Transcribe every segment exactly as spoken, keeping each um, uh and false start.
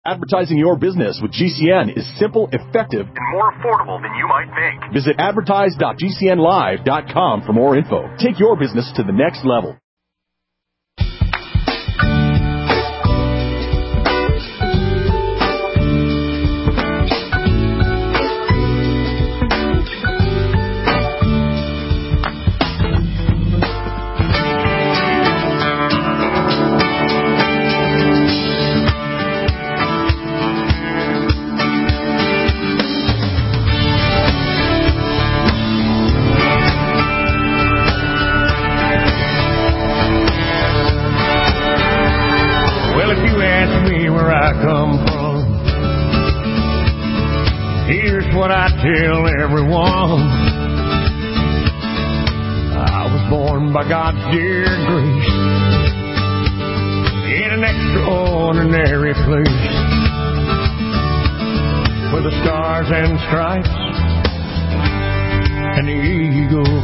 Advertising your business with G C N is simple, effective, and more affordable than you might think. Visit advertise dot g c n live dot com for more info. Take your business to the next level. What I tell everyone, I was born by God's dear grace in an extraordinary place where the stars and stripes and the eagle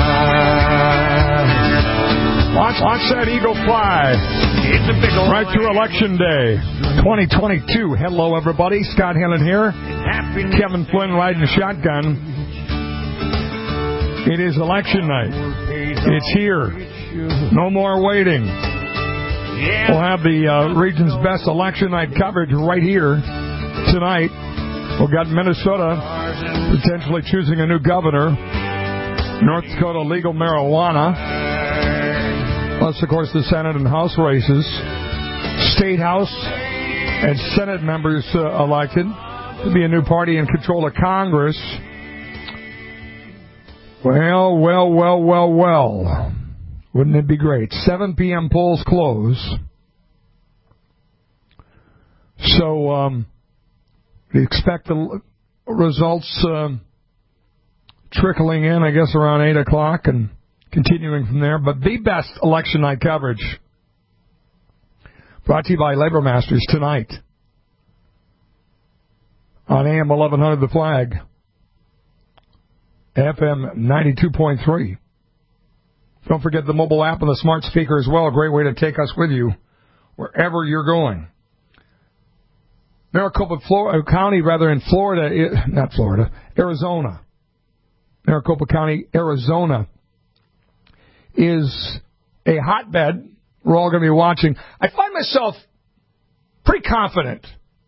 fly. Watch, watch that eagle fly. It's a big right through Election Day twenty twenty-two. Hello, everybody. Scott Hennon here. Kevin Flynn riding shotgun. It is election night. It's here. No more waiting. We'll have the uh, region's best election night coverage right here tonight. We've got Minnesota potentially choosing a new governor. North Dakota legal marijuana. Plus, of course, the Senate and House races. State House and Senate members uh, elected. To be a new party in control of Congress. Well, well, well, well, well. Wouldn't it be great? seven p.m. polls close. So, um, we expect the results uh, trickling in, I guess, around eight o'clock and continuing from there. But the best election night coverage brought to you by Labor Masters tonight. On A M eleven hundred, The Flag, F M ninety-two point three. Don't forget the mobile app and the smart speaker as well. A great way to take us with you wherever you're going. Maricopa Florida, County, rather, in Florida, not Florida, Arizona. Maricopa County, Arizona, is a hotbed. We're all going to be watching. I find myself pretty confident.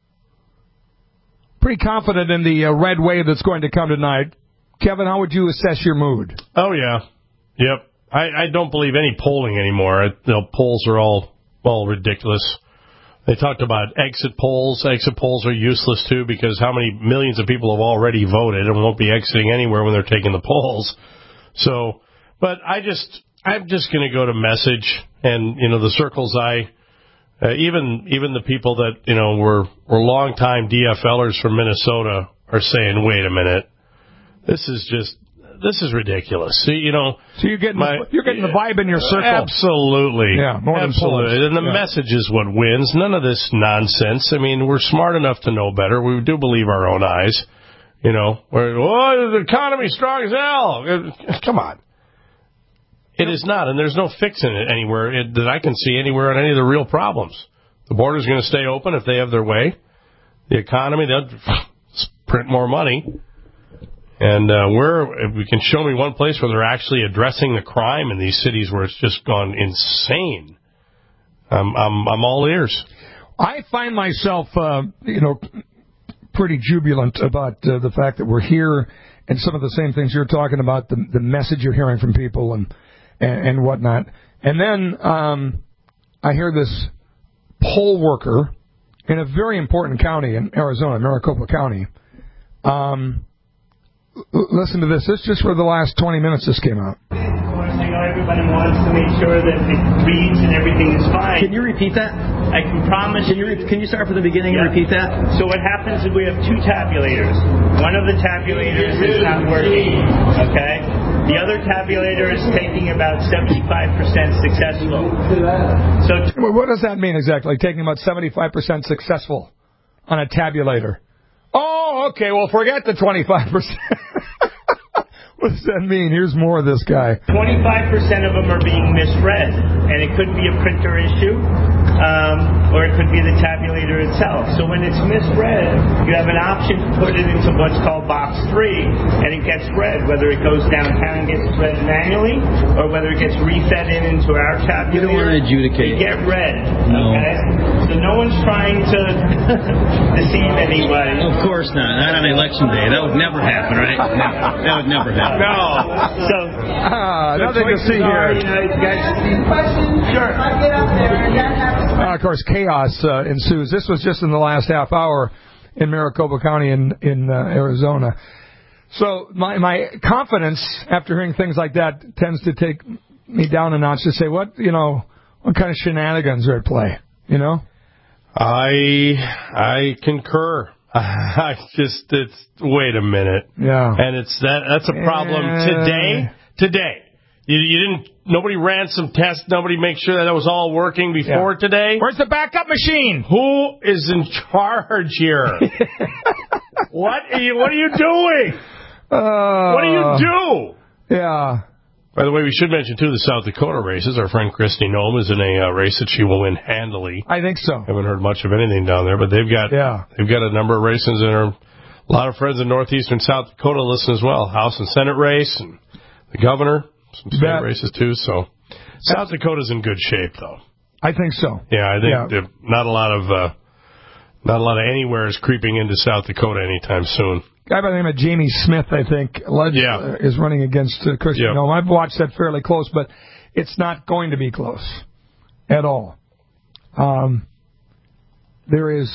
Pretty confident in the uh, red wave that's going to come tonight. Kevin, how would you assess your mood? Oh, yeah. Yep. I, I don't believe any polling anymore. I, you know, polls are all, all ridiculous. They talked about exit polls. Exit polls are useless, too, because how many millions of people have already voted and won't be exiting anywhere when they're taking the polls. So, but I just, I'm just going to go to message and, you know, the circles I... Uh, even even the people that, you know, were, were longtime D F Lers from Minnesota are saying, wait a minute, this is just, this is ridiculous. See, you know. So you're getting, my, you're getting the vibe in your circle. Absolutely. Yeah, more absolutely. Than and the yeah. message is what wins. None of this nonsense. I mean, we're smart enough to know better. We do believe our own eyes. You know, we're, oh, the economy's strong as hell. Come on. It is not, and there's no fixing it anywhere it, that I can see anywhere on any of the real problems. The border's going to stay open if they have their way. The economy, they'll print more money. And uh, where, if we can show me one place where they're actually addressing the crime in these cities where it's just gone insane, I'm, I'm, I'm all ears. I find myself, uh, you know, pretty jubilant about uh, the fact that we're here and some of the same things you're talking about, the, the message you're hearing from people and And, and whatnot. And then um, I hear this poll worker in a very important county in Arizona, Maricopa County. Um, l- listen to this. This is just for the last twenty minutes this came out. You know, everybody wants to make sure that it reads and everything is fine. Can you repeat that? I can promise. Can you, re- can you start from the beginning yeah. and repeat that? So what happens is we have two tabulators. One of the tabulators is not working, okay? The other tabulator is taking about seventy-five percent successful. So t- well, what does that mean exactly, taking about seventy-five percent successful on a tabulator? Oh, okay, well, forget the twenty-five percent. What does that mean? Here's more of this guy. twenty-five percent of them are being misread, and it could be a printer issue, um, or it could be the tabulator itself. So when it's misread, you have an option to put it into what's called box three, and it gets read, whether it goes downtown and gets read manually, or whether it gets refed in into our tabulator. You don't want to adjudicate. They get read. No. Okay? So no one's trying to deceive anybody. Of course not. Not on election day. That would never happen, right? No. That would never happen. No. So, ah, so nothing to see are, here. You know, you guys questions? Sure. I get up there and that happens. Uh, of course, chaos uh, ensues. This was just in the last half hour in Maricopa County in in uh, Arizona. So my my confidence after hearing things like that tends to take me down a notch to say, what you know, what kind of shenanigans are at play? You know. I I concur. I just it's wait a minute. Yeah. And it's that that's a problem uh, today. Today. You, you didn't. Nobody ran some tests. Nobody made sure that that was all working before yeah. today. Where's the backup machine? Who is in charge here? what are you? What are you doing? Uh, what do you do? Yeah. By the way, we should mention too the South Dakota races. Our friend Kristi Noem is in a uh, race that she will win handily. I think so. Haven't heard much of anything down there, but they've got yeah. they've got a number of races in there. A lot of friends in northeastern South Dakota listen as well. House and Senate race and the governor. Some state that, races, too, so South Dakota's in good shape, though. I think so. Yeah, I think yeah. not a lot of uh, not a lot of anywhere is creeping into South Dakota anytime soon. Guy by the name of Jamie Smith, I think, alleged, yeah. uh, is running against uh, Kristi yep. Noem. I've watched that fairly close, but it's not going to be close at all. Um, there is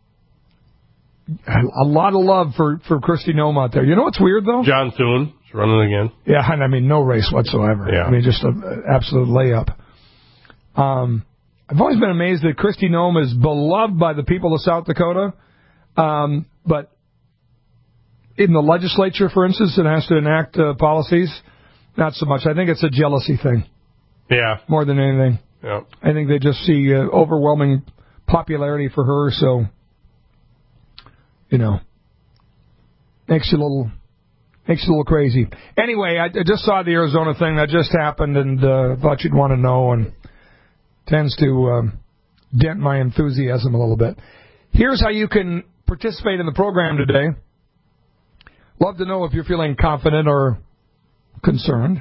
a lot of love for, for Kristi Noem out there. You know what's weird, though? John Thune. Running again. Yeah, and I mean, no race whatsoever. Yeah. I mean, just an absolute layup. Um, I've always been amazed that Kristi Noem is beloved by the people of South Dakota, um, but in the legislature, for instance, that has to enact uh, policies, not so much. I think it's a jealousy thing. Yeah. More than anything. Yeah. I think they just see uh, overwhelming popularity for her, so, you know, makes you a little... Makes it a little crazy. Anyway, I, I just saw the Arizona thing that just happened and uh, thought you'd want to know, and tends to um, dent my enthusiasm a little bit. Here's how you can participate in the program today. Love to know if you're feeling confident or concerned,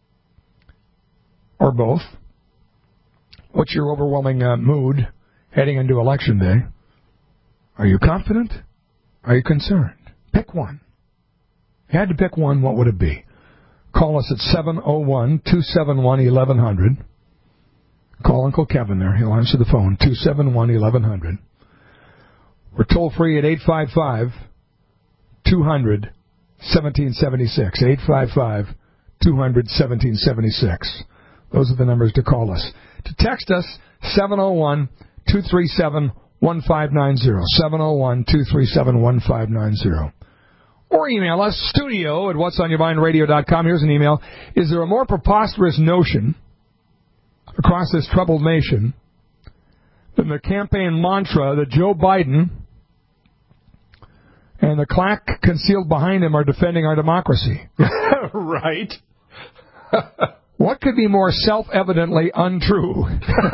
or both. What's your overwhelming uh, mood heading into Election Day? Are you confident? Are you concerned? Pick one. If you had to pick one, what would it be? Call us at seven oh one, two seven one, eleven hundred. Call Uncle Kevin there. He'll answer the phone, two seven one, eleven hundred. We're toll-free at eight five five, two hundred, seventeen seventy-six. eight five five, two hundred, seventeen seventy-six. Those are the numbers to call us. To text us, seven oh one, two three seven, one five nine zero. seven oh one, two three seven, one five nine zero. Or email us, studio at whats on your mind radio dot com. Here's an email. Is there a more preposterous notion across this troubled nation than the campaign mantra that Joe Biden and the claque concealed behind him are defending our democracy? Right. What could be more self-evidently untrue?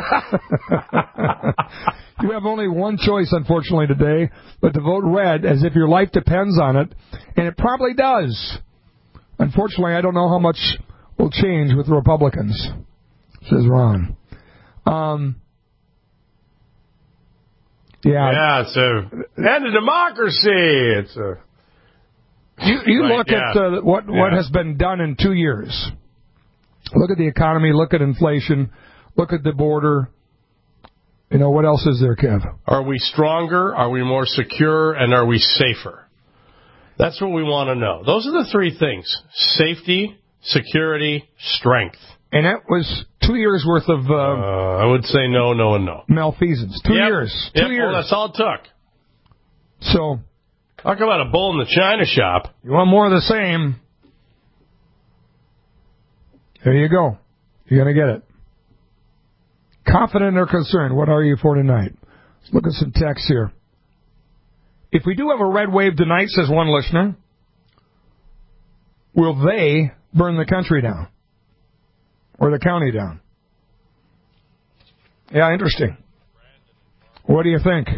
You have only one choice, unfortunately, today, but to vote red as if your life depends on it, and it probably does. Unfortunately, I don't know how much will change with the Republicans, says Ron. Um, yeah. Yeah, it's a end of democracy. It's a. You, you right, look yeah. at uh, what yeah. what has been done in two years. Look at the economy. Look at inflation. Look at the border. You know, what else is there, Kev? Are we stronger? Are we more secure? And are we safer? That's what we want to know. Those are the three things. Safety, security, strength. And that was two years worth of... Uh, uh, I would say no, no, and no. Malfeasance. Two yep. years. Yep. Two years. Well, that's all it took. So... Talk about a bull in the china shop. You want more of the same. There you go. You're going to get it. Confident or concerned? What are you for tonight? Let's look at some text here. If we do have a red wave tonight, says one listener, will they burn the country down? Or the county down? Yeah, interesting. What do you think?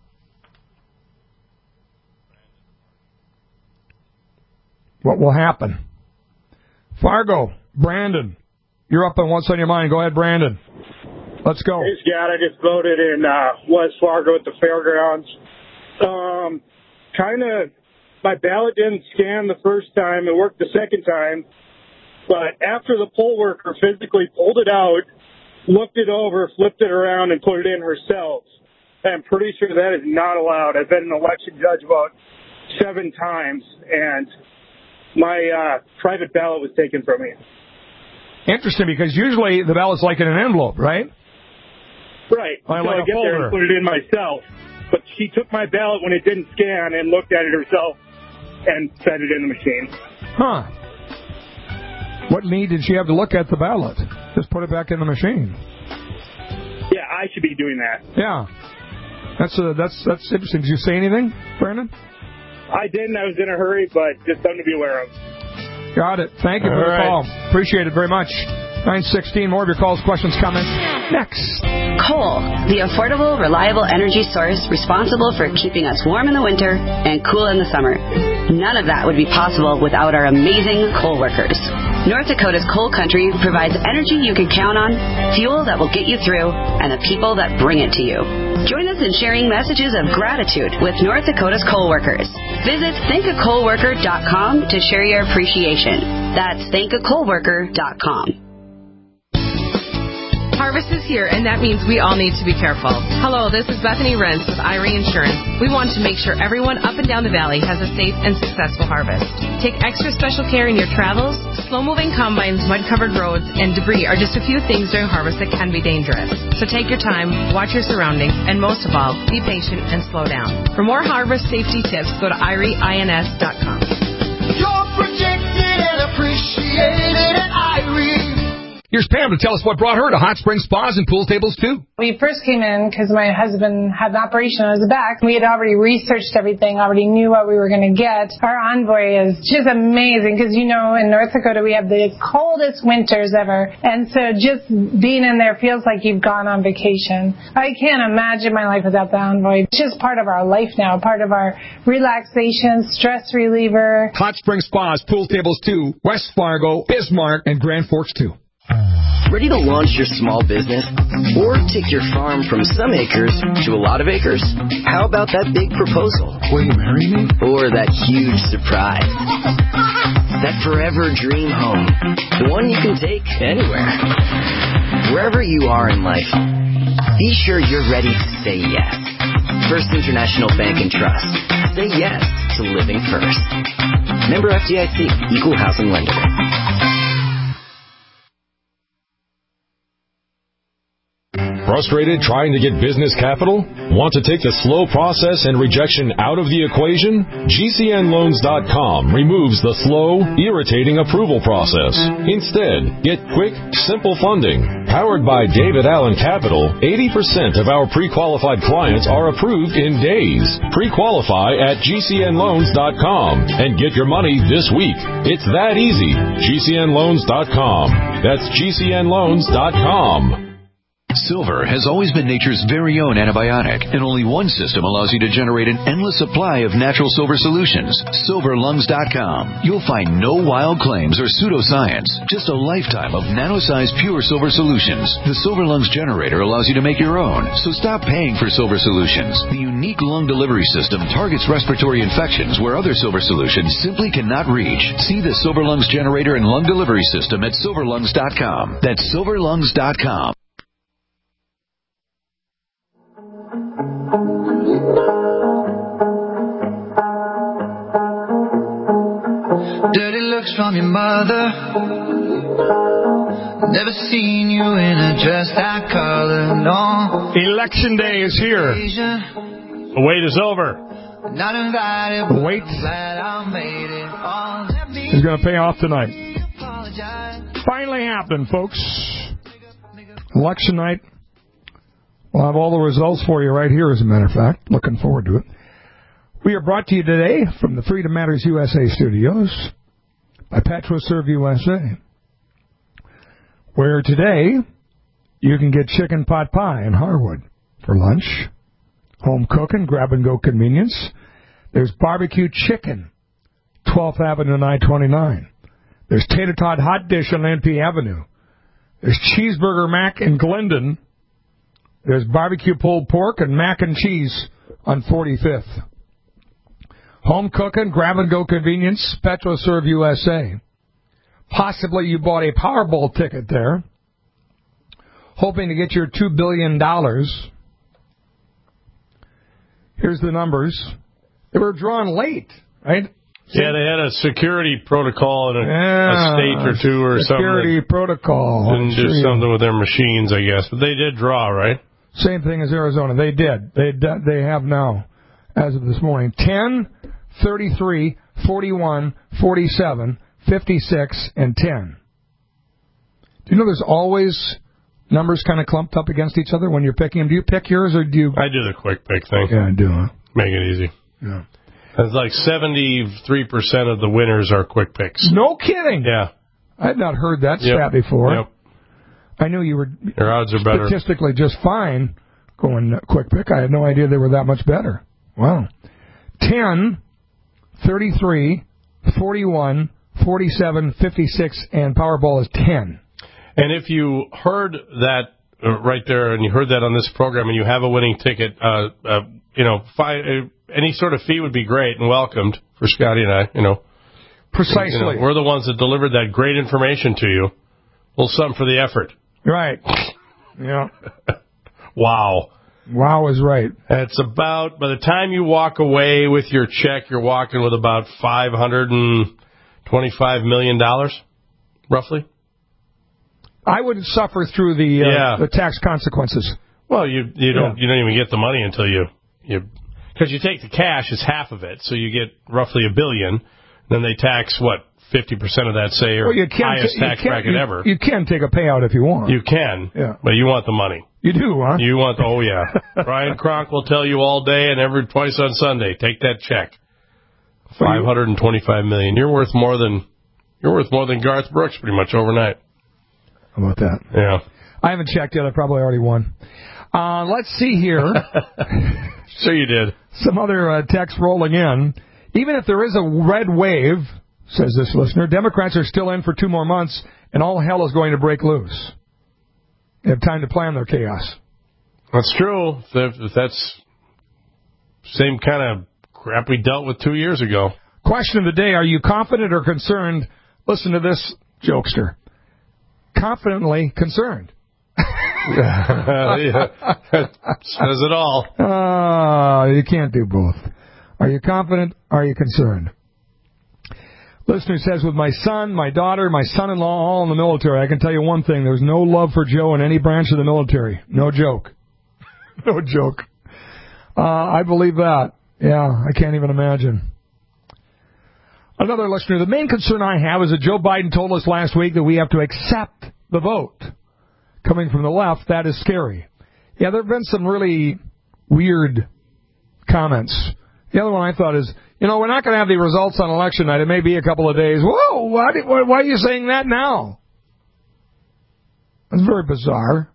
What will happen? Fargo, Brandon, you're up on what's on your mind. Go ahead, Brandon. Let's go. Hey, Scott, I just voted in uh, West Fargo at the fairgrounds. Um, kind of, my ballot didn't scan the first time. It worked the second time. But after the poll worker physically pulled it out, looked it over, flipped it around, and put it in herself, I'm pretty sure that is not allowed. I've been an election judge about seven times, and my uh, private ballot was taken from me. Interesting, because usually the ballot's like in an envelope, right? Right. Like so a I get folder. there and put it in myself. But she took my ballot when it didn't scan and looked at it herself and set it in the machine. Huh. What need did she have to look at the ballot? Just put it back in the machine. Yeah, I should be doing that. Yeah. That's uh, that's that's interesting. Did you say anything, Brandon? I didn't. I was in a hurry, but just something to be aware of. Got it. Thank you All for the right. call. Appreciate it very much. nine sixteen, more of your calls, questions, comments. Next. Coal, the affordable, reliable energy source responsible for keeping us warm in the winter and cool in the summer. None of that would be possible without our amazing coal workers. North Dakota's coal country provides energy you can count on, fuel that will get you through, and the people that bring it to you. Join us in sharing messages of gratitude with North Dakota's coal workers. Visit thank a coal worker dot com to share your appreciation. That's thank a coal worker dot com. Harvest is here, and that means we all need to be careful. Hello, this is Bethany Rentz with I R E Insurance. We want to make sure everyone up and down the valley has a safe and successful harvest. Take extra special care in your travels. Slow-moving combines, mud-covered roads, and debris are just a few things during harvest that can be dangerous. So take your time, watch your surroundings, and most of all, be patient and slow down. For more harvest safety tips, go to I R E ins dot com. You're protected and appreciated at I R E. Here's Pam to tell us what brought her to Hot Spring Spas and Pool Tables, too. We first came in because my husband had an operation on his back. We had already researched everything, already knew what we were going to get. Our Envoy is just amazing because, you know, in North Dakota we have the coldest winters ever. And so just being in there feels like you've gone on vacation. I can't imagine my life without the Envoy. It's just part of our life now, part of our relaxation, stress reliever. Hot Spring Spas, Pool Tables, too. West Fargo, Bismarck, and Grand Forks, too. Ready to launch your small business? Or take your farm from some acres to a lot of acres? How about that big proposal? Will you marry me? Or that huge surprise? That forever dream home. The one you can take anywhere. Wherever you are in life, be sure you're ready to say yes. First International Bank and Trust. Say yes to living first. Member F D I C, Equal Housing Lender. Frustrated trying to get business capital? Want to take the slow process and rejection out of the equation? G C N loans dot com removes the slow, irritating approval process. Instead, get quick, simple funding. Powered by David Allen Capital, eighty percent of our pre-qualified clients are approved in days. Pre-qualify at G C N loans dot com and get your money this week. It's that easy. G C N loans dot com. That's G C N loans dot com. Silver has always been nature's very own antibiotic, and only one system allows you to generate an endless supply of natural silver solutions. Silver Lungs dot com. You'll find no wild claims or pseudoscience, just a lifetime of nano-sized pure silver solutions. The Silver Lungs generator allows you to make your own, so stop paying for silver solutions. The unique lung delivery system targets respiratory infections where other silver solutions simply cannot reach. See the Silver Lungs generator and lung delivery system at Silver Lungs dot com. That's Silver Lungs dot com. Dirty looks from your mother. Never seen you in a dress that color, no. Election day is here. The wait is over. Not invited, The wait glad I made it. Oh, let me is going to pay off tonight. apologize. Finally happened, folks. Election night. We'll have all the results for you right here, as a matter of fact. Looking forward to it. We are brought to you today from the Freedom Matters U S A studios by PetroServe U S A, where today you can get chicken pot pie in Harwood for lunch. Home cooking, grab-and-go convenience. There's barbecue chicken, twelfth Avenue and I twenty-nine. There's Tater Tot Hot Dish on N P Avenue. There's Cheeseburger Mac in Glendon. There's barbecue pulled pork and mac and cheese on forty-fifth. Home cooking, grab-and-go convenience, PetroServe U S A. Possibly you bought a Powerball ticket there, hoping to get your two billion dollars. Here's the numbers. They were drawn late, right? Yeah, they had a security protocol in a, yeah, a state or two or security something. Security protocol. Didn't do something with their machines, I guess. But they did draw, right? Same thing as Arizona. They did. They they have now, as of this morning. ten, thirty-three, forty-one, forty-seven, fifty-six, and ten. Do you know there's always numbers kind of clumped up against each other when you're picking them? Do you pick yours or do you... I do the quick pick thing. Yeah, I do, huh? Make it easy. Yeah. It's like seventy-three percent of the winners are quick picks. No kidding. Yeah. I had not heard that yep. stat before. Yep. I knew you were Your odds are better. Statistically just fine going quick pick. I had no idea they were that much better. Wow. ten, thirty-three, forty-one, forty-seven, fifty-six, and Powerball is ten. And if you heard that uh, right there, and you heard that on this program, and you have a winning ticket, uh, uh, you know, fi- uh, any sort of fee would be great and welcomed for Scotty and I, you know. Precisely. You know, we're the ones that delivered that great information to you. A little something for the effort. Right. Yeah. Wow. Wow is right. It's about, by the time you walk away with your check, you're walking with about five hundred twenty-five million dollars, roughly. I would suffer through the uh, yeah. the tax consequences. Well, you you don't yeah. you don't even get the money until you you because you take the cash as half of it, so you get roughly a billion. Then they tax what fifty percent of that, say, or well, you can highest t- tax you bracket you, ever. You can take a payout if you want. You can, yeah, but you want the money. You do, huh? You want the, oh yeah. Brian Kronk will tell you all day and every twice on Sunday. Take that check. Five hundred and twenty-five million. You're worth more than you're worth more than Garth Brooks pretty much overnight. How about that? Yeah. I haven't checked yet. I probably already won. Uh, let's see here. Sure you did. Some other uh, text rolling in. Even if there is a red wave, says this listener, Democrats are still in for two more months, and all hell is going to break loose. They have time to plan their chaos. That's true. If that's same kind of crap we dealt with two years ago. Question of the day, are you confident or concerned? Listen to this, jokester. Confidently concerned. Yeah, says it all. Uh, you can't do both. Are you confident? Are you concerned? Listener says, with my son, my daughter, my son-in-law all in the military, I can tell you one thing. There's no love for Joe in any branch of the military. No joke. No joke. Uh, I believe that. Yeah, I can't even imagine. Another listener, the main concern I have is that Joe Biden told us last week that we have to accept the vote. Coming from the left, that is scary. Yeah, there have been some really weird comments. The other one I thought is, you know, we're not going to have the results on election night. It may be a couple of days. Whoa, why, why are you saying that now? That's very bizarre.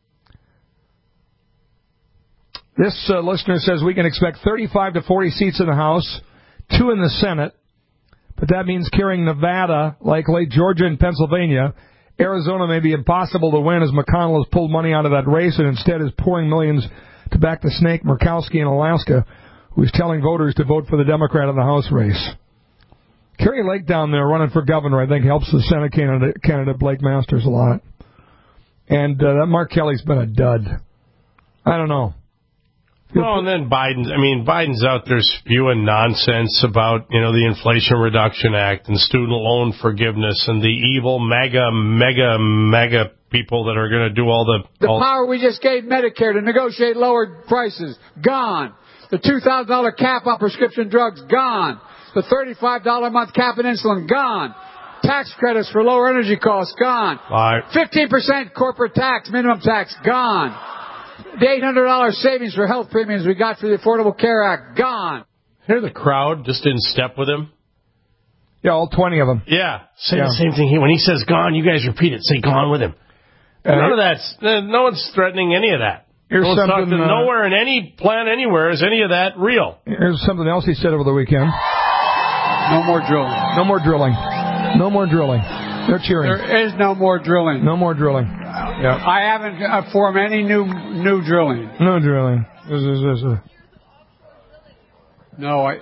This uh, listener says we can expect thirty-five to forty seats in the House, two in the Senate, but that means carrying Nevada, likely Georgia and Pennsylvania. Arizona may be impossible to win as McConnell has pulled money out of that race and instead is pouring millions to back the snake Murkowski in Alaska, who's telling voters to vote for the Democrat in the House race. Kerry Lake down there running for governor, I think, helps the Senate candidate, candidate Blake Masters a lot. And uh, that Mark Kelly's been a dud. I don't know. Well, and then Biden, I mean, Biden's out there spewing nonsense about, you know, the Inflation Reduction Act and student loan forgiveness and the evil mega, mega, mega people that are going to do all the... The all power we just gave Medicare to negotiate lower prices, gone. The two thousand dollars cap on prescription drugs, gone. The thirty-five dollars a month cap on insulin, gone. Tax credits for lower energy costs, gone. All right. fifteen percent corporate tax, minimum tax, gone. The eight hundred dollars savings for health premiums we got for the Affordable Care Act, gone. Here the crowd just in step with him. Yeah, all twenty of them. Yeah, say yeah. the same thing. When he says gone, you guys repeat it. Say gone with him. Uh, None of that's, no one's threatening any of that. Here's no, something, not, uh, nowhere in any plan anywhere is any of that real. Here's something else he said over the weekend. No more drilling. No more drilling. No more drilling. They're cheering. There is no more drilling. No more drilling. Yeah. I haven't uh, formed any new new drilling. No drilling. This is, this is. No, I.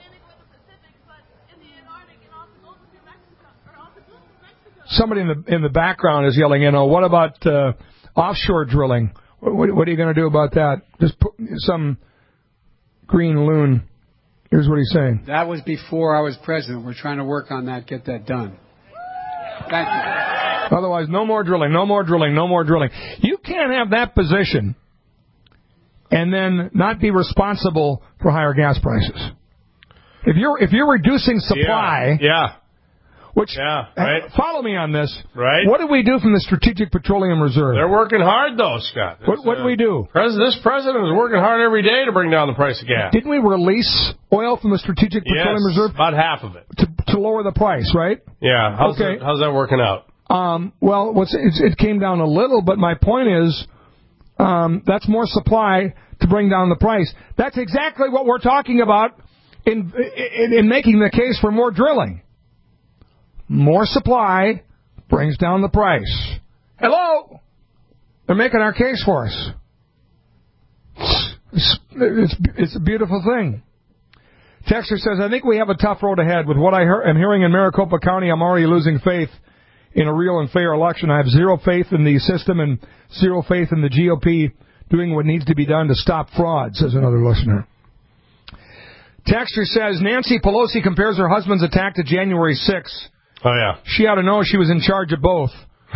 Somebody in the in the background is yelling, you know, what about uh, offshore drilling? What, what, what are you going to do about that? Just put some green loon. Here's what he's saying. That was before I was president. We're trying to work on that, get that done. Thank you. Otherwise, no more drilling, no more drilling, no more drilling. You can't have that position and then not be responsible for higher gas prices. If you're if you're reducing supply, yeah, yeah. which yeah, right. follow me on this, right? What do we do from the Strategic Petroleum Reserve? They're working hard, though, Scott. It's, what what do uh, we do? Pres- this president is working hard every day to bring down the price of gas. Didn't we release oil from the Strategic Petroleum yes, Reserve? About half of it to to lower the price, right? Yeah. How's okay. That, how's that working out? Um, well, what's it's, it came down a little, but my point is um, that's more supply to bring down the price. That's exactly what we're talking about in, in in making the case for more drilling. More supply brings down the price. Hello? They're making our case for us. It's, it's, it's a beautiful thing. Texter says, I think we have a tough road ahead. With what I hear, am hearing in Maricopa County, I'm already losing faith in a real and fair election. I have zero faith in the system and zero faith in the G O P doing what needs to be done to stop fraud, says another listener. Texter says, Nancy Pelosi compares her husband's attack to January sixth. Oh, yeah. She ought to know she was in charge of both.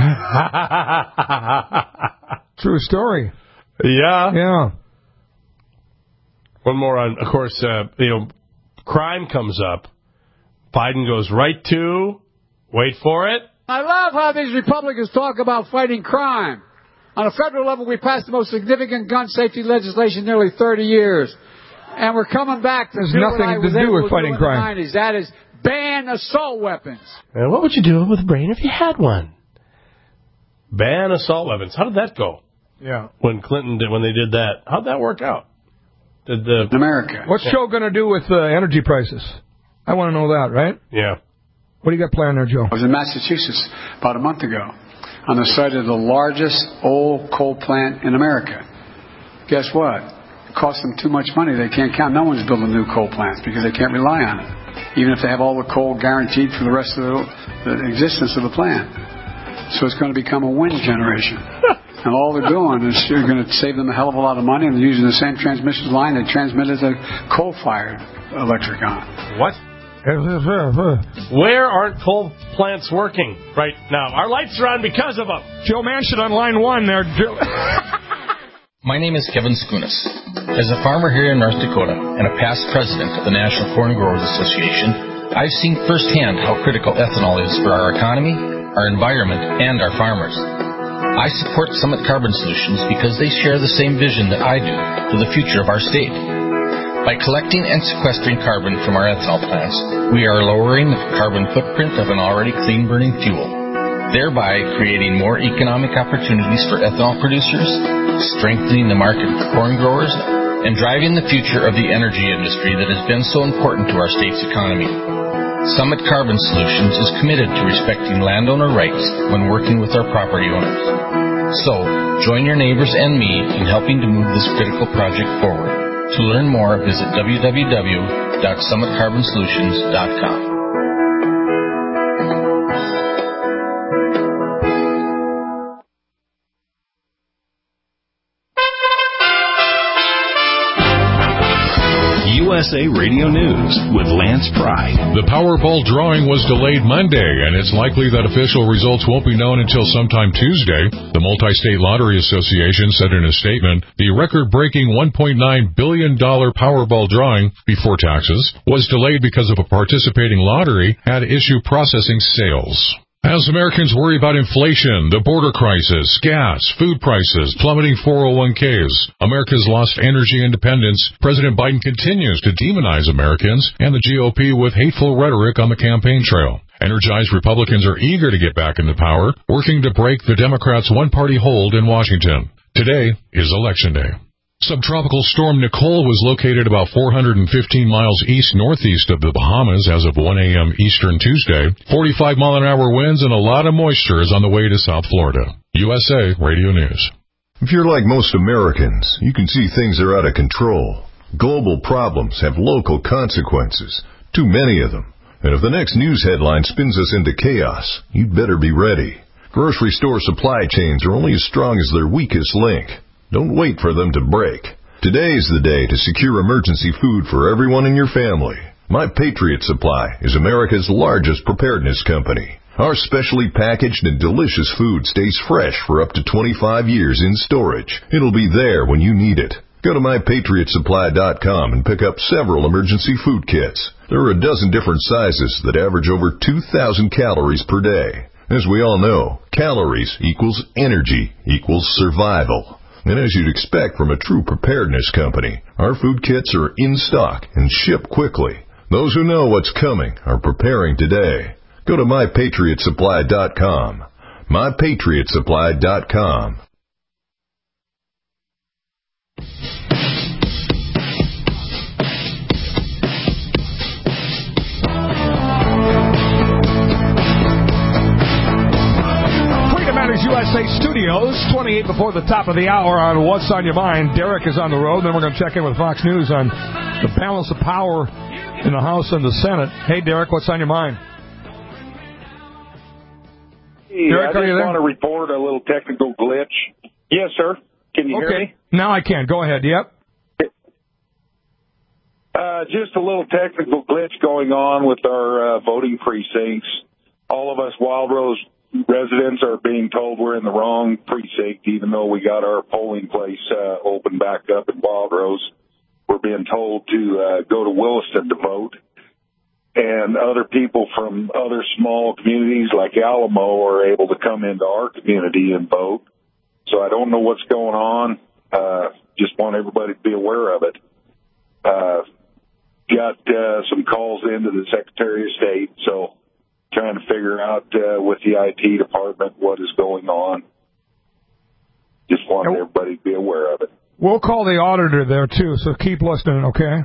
True story. Yeah. Yeah. One more on, of course, uh, you know, crime comes up. Biden goes right to, wait for it. I love how these Republicans talk about fighting crime. On a federal level, we passed the most significant gun safety legislation in nearly thirty years. And we're coming back to There's do nothing what I to was do able with to fighting do in crime. the nineties. That is ban assault weapons. And what would you do with a brain if you had one? Ban assault weapons. How did that go? Yeah. When Clinton did, when they did that, how'd that work out? Did the America? What's Joe going to do with uh, energy prices? I want to know that, right? Yeah. What do you got planned there, Joe? I was in Massachusetts about a month ago on the site of the largest old coal plant in America. Guess what? It costs them too much money. They can't count. No one's building new coal plants because they can't rely on it, even if they have all the coal guaranteed for the rest of the, the existence of the plant. So it's going to become a wind generation. And all they're doing is you're going to save them a hell of a lot of money, and they're using the same transmission line they transmitted the coal-fired electric on. What? Where aren't coal plants working right now? Our lights are on because of them. Joe Manchin on line one there. Joe. My name is Kevin Skunas. As a farmer here in North Dakota and a past president of the National Corn Growers Association, I've seen firsthand how critical ethanol is for our economy, our environment, and our farmers. I support Summit Carbon Solutions because they share the same vision that I do for the future of our state. By collecting and sequestering carbon from our ethanol plants, we are lowering the carbon footprint of an already clean-burning fuel, thereby creating more economic opportunities for ethanol producers, strengthening the market for corn growers, and driving the future of the energy industry that has been so important to our state's economy. Summit Carbon Solutions is committed to respecting landowner rights when working with our property owners. So, join your neighbors and me in helping to move this critical project forward. To learn more, visit w w w dot summit carbon solutions dot com. U S A Radio News with Lance Pride. The Powerball drawing was delayed Monday, and it's likely that official results won't be known until sometime Tuesday. The Multi-State Lottery Association said in a statement, the record-breaking one point nine billion dollars Powerball drawing, before taxes, was delayed because of a participating lottery had issue processing sales. As Americans worry about inflation, the border crisis, gas, food prices, plummeting four oh one k's, America's lost energy independence, President Biden continues to demonize Americans and the G O P with hateful rhetoric on the campaign trail. Energized Republicans are eager to get back into power, working to break the Democrats' one-party hold in Washington. Today is Election Day. Subtropical storm Nicole was located about four hundred fifteen miles east-northeast of the Bahamas as of one a.m. Eastern Tuesday. forty-five mile an hour winds and a lot of moisture is on the way to South Florida. U S A Radio News. If you're like most Americans, you can see things are out of control. Global problems have local consequences, too many of them. And if the next news headline spins us into chaos, you'd better be ready. Grocery store supply chains are only as strong as their weakest link. Don't wait for them to break. Today is the day to secure emergency food for everyone in your family. My Patriot Supply is America's largest preparedness company. Our specially packaged and delicious food stays fresh for up to twenty-five years in storage. It'll be there when you need it. Go to my patriot supply dot com and pick up several emergency food kits. There are a dozen different sizes that average over two thousand calories per day. As we all know, calories equals energy equals survival. And as you'd expect from a true preparedness company, our food kits are in stock and ship quickly. Those who know what's coming are preparing today. Go to my patriot supply dot com. my patriot supply dot com. U S A Studios, twenty-eight before the top of the hour on What's on Your Mind. Derek is on the road. Then we're going to check in with Fox News on the balance of power in the House and the Senate. Hey, Derek, what's on your mind? Hey, Derek, I just want to report a little technical glitch. Yes, sir. Can you okay. hear me? Now I can. Go ahead. Yep. Uh, just a little technical glitch going on with our uh, voting precincts. All of us Wild Rose residents are being told we're in the wrong precinct, even though we got our polling place uh, open back up in Wild Rose. We're being told to uh, go to Williston to vote. And other people from other small communities like Alamo are able to come into our community and vote. So I don't know what's going on. Uh, just want everybody to be aware of it. Uh, got uh, some calls into the Secretary of State, so trying to figure out uh, with the I T department what is going on. Just want everybody to be aware of it. We'll call the auditor there, too, so keep listening, okay?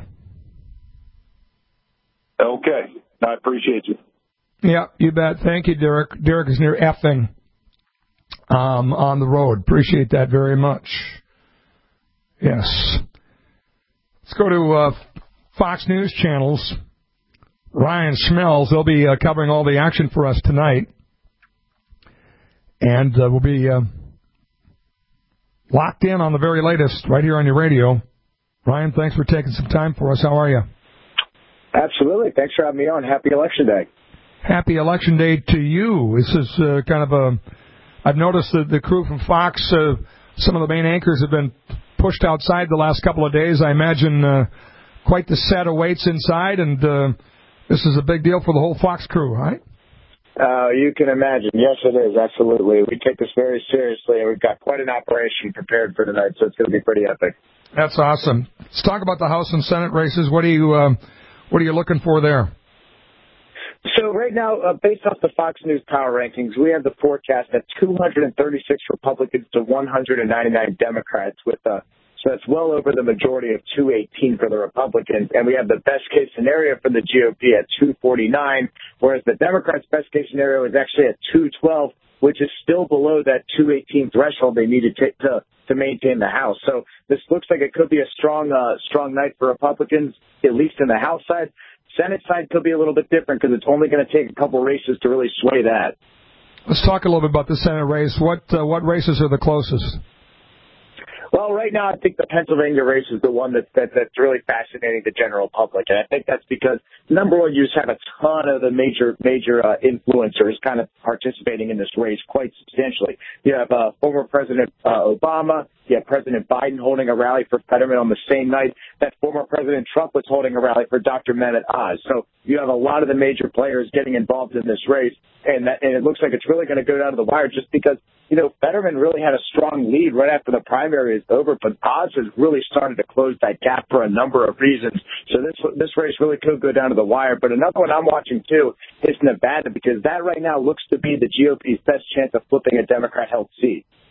Okay. I appreciate you. Yeah, you bet. Thank you, Derek. Derek is near Effing um, on the road. Appreciate that very much. Yes. Let's go to uh, Fox News channels. Ryan Schmelz, they'll be uh, covering all the action for us tonight. And uh, we'll be uh, locked in on the very latest right here on your radio. Ryan, thanks for taking some time for us. How are you? Absolutely. Thanks for having me on. Happy Election Day. Happy Election Day to you. This is uh, kind of a... I've noticed that the crew from Fox, uh, some of the main anchors have been pushed outside the last couple of days. I imagine uh, quite the set awaits inside, and... Uh, This is a big deal for the whole Fox crew, right? Uh, you can imagine. Yes, it is. Absolutely. We take this very seriously, and we've got quite an operation prepared for tonight, so it's going to be pretty epic. That's awesome. Let's talk about the House and Senate races. What are you, um, what are you looking for there? So right now, uh, based off the Fox News power rankings, we have the forecast at two hundred thirty-six Republicans to one hundred ninety-nine Democrats with uh, So that's well over the majority of two eighteen for the Republicans. And we have the best case scenario for the G O P at two forty-nine, whereas the Democrats' best case scenario is actually at two twelve, which is still below that two eighteen threshold they need to, t- to, to maintain the House. So this looks like it could be a strong, uh, strong night for Republicans, at least in the House side. Senate side could be a little bit different because it's only going to take a couple races to really sway that. Let's talk a little bit about the Senate race. What, uh, what races are the closest? Well, right now, I think the Pennsylvania race is the one that, that that's really fascinating the general public. And I think that's because, number one, you just have a ton of the major major uh, influencers kind of participating in this race quite substantially. You have uh, former President uh, Obama. You have President Biden holding a rally for Fetterman on the same night that former President Trump was holding a rally for Doctor Mehmet Oz. So you have a lot of the major players getting involved in this race, and, that, and it looks like it's really going to go down to the wire just because, you know, Fetterman really had a strong lead right after the primary is over, but Oz has really started to close that gap for a number of reasons. So this this race really could go down to the wire. But another one I'm watching, too, is Nevada, because that right now looks to be the G O P's best chance of flipping a Democrat-held seat.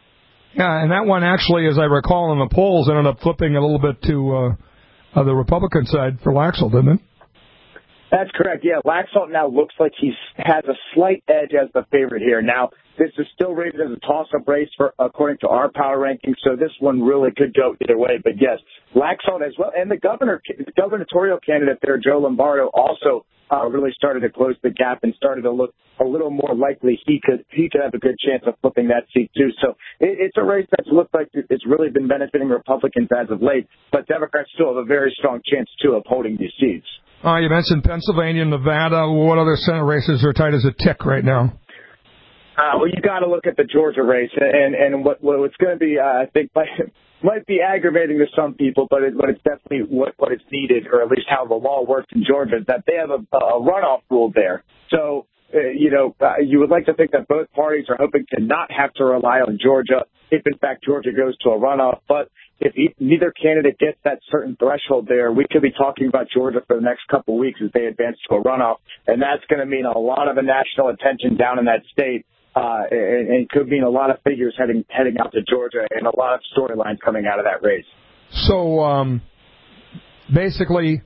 Yeah, and that one actually, as I recall in the polls, ended up flipping a little bit to uh, uh, the Republican side for Laxalt, didn't it? That's correct. Yeah, Laxalt now looks like he has a slight edge as the favorite here. Now, this is still rated as a toss-up race for according to our power rankings, so this one really could go either way. But yes, Laxalt as well, and the governor, the gubernatorial candidate there, Joe Lombardo, also uh, really started to close the gap and started to look a little more likely he could he could have a good chance of flipping that seat too. So it, it's a race that's looked like it's really been benefiting Republicans as of late, but Democrats still have a very strong chance too of holding these seats. Uh, you mentioned Pennsylvania, Nevada. What other Senate races are tight as a tick right now? Uh, well, you got to look at the Georgia race, and and what what's going to be, uh, I think, might, might be aggravating to some people, but it, but it's definitely what what is needed, or at least how the law works in Georgia, is that they have a, a runoff rule there. So, uh, you know, uh, you would like to think that both parties are hoping to not have to rely on Georgia if, in fact, Georgia goes to a runoff, but if neither candidate gets that certain threshold there, we could be talking about Georgia for the next couple of weeks as they advance to a runoff, and that's going to mean a lot of the national attention down in that state, uh, and, and could mean a lot of figures heading heading out to Georgia and a lot of storylines coming out of that race. So, um, basically,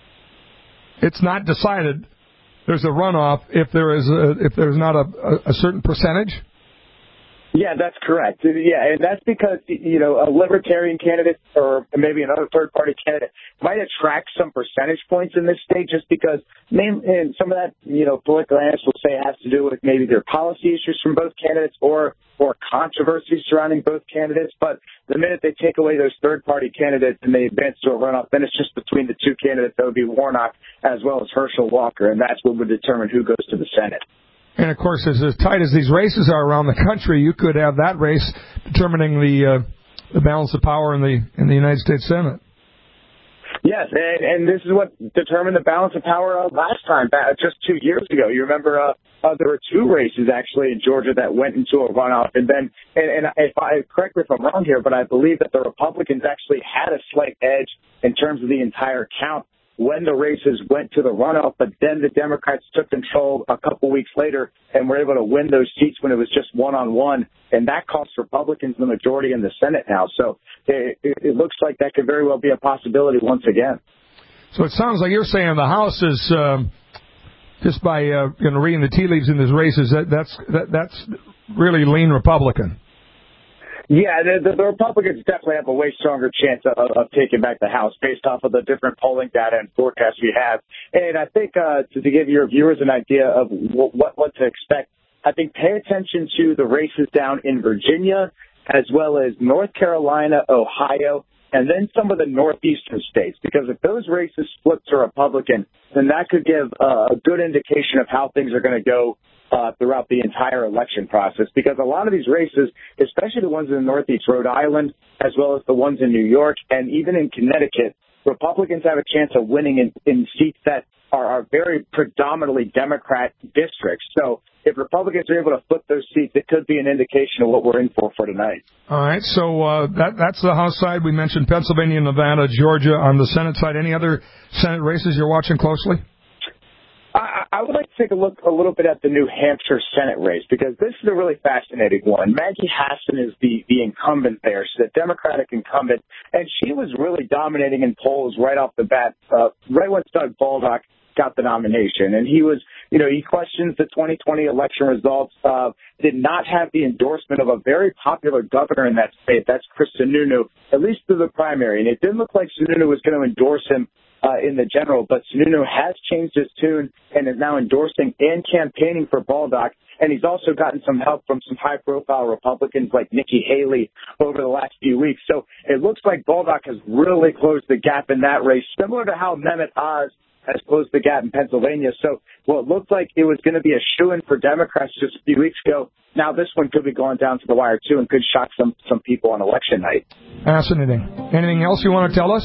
it's not decided. There's a runoff if there is a, if there's not a, a, a certain percentage. Yeah, that's correct. Yeah, and that's because, you know, a libertarian candidate or maybe another third-party candidate might attract some percentage points in this state just because main, and some of that, you know, political analysts will say has to do with maybe their policy issues from both candidates or or controversies surrounding both candidates. But the minute they take away those third-party candidates and they advance to a runoff, then it's just between the two candidates. That would be Warnock as well as Herschel Walker, and that's what would determine who goes to the Senate. And, of course, as, as tight as these races are around the country, you could have that race determining the uh, the balance of power in the in the United States Senate. Yes, and, and this is what determined the balance of power uh, last time, back just two years ago. You remember uh, uh, there were two races, actually, in Georgia that went into a runoff. And then, and, and if I, correct me if I'm wrong here, but I believe that the Republicans actually had a slight edge in terms of the entire count when the races went to the runoff, but then the Democrats took control a couple weeks later and were able to win those seats when it was just one-on-one, and that cost Republicans the majority in the Senate now. So it, it looks like that could very well be a possibility once again. So it sounds like you're saying the House is, um, just by uh, you know, reading the tea leaves in this race, is that that's, that, that's really lean Republican. Yeah, the, the Republicans definitely have a way stronger chance of, of taking back the House based off of the different polling data and forecasts we have. And I think uh, to, to give your viewers an idea of what, what, what to expect, I think pay attention to the races down in Virginia as well as North Carolina, Ohio, and then some of the northeastern states. Because if those races flip to Republican, then that could give uh, a good indication of how things are going to go Uh, throughout the entire election process, because a lot of these races, especially the ones in the Northeast, Rhode Island, as well as the ones in New York, and even in Connecticut, Republicans have a chance of winning in, in seats that are, are very predominantly Democrat districts. So if Republicans are able to flip those seats, it could be an indication of what we're in for for tonight. All right, so uh, that that's the House side. We mentioned Pennsylvania, Nevada, Georgia. On the Senate side, any other Senate races you're watching closely? I, I would like to take a look a little bit at the New Hampshire Senate race, because this is a really fascinating one. Maggie Hassan is the, the incumbent there. She's a Democratic incumbent, and she was really dominating in polls right off the bat, uh, right once Doug Baldock got the nomination. And he was, you know, he questions the twenty twenty election results, uh, did not have the endorsement of a very popular governor in that state. That's Chris Sununu, at least through the primary. And it didn't look like Sununu was going to endorse him Uh, in the general, but Sununu has changed his tune and is now endorsing and campaigning for Baldock, and he's also gotten some help from some high-profile Republicans like Nikki Haley over the last few weeks. So it looks like Baldock has really closed the gap in that race, similar to how Mehmet Oz has closed the gap in Pennsylvania. So what looked like it was going to be a shoo-in for Democrats just a few weeks ago, now this one could be going down to the wire, too, and could shock some, some people on election night. Fascinating. Anything else you want to tell us?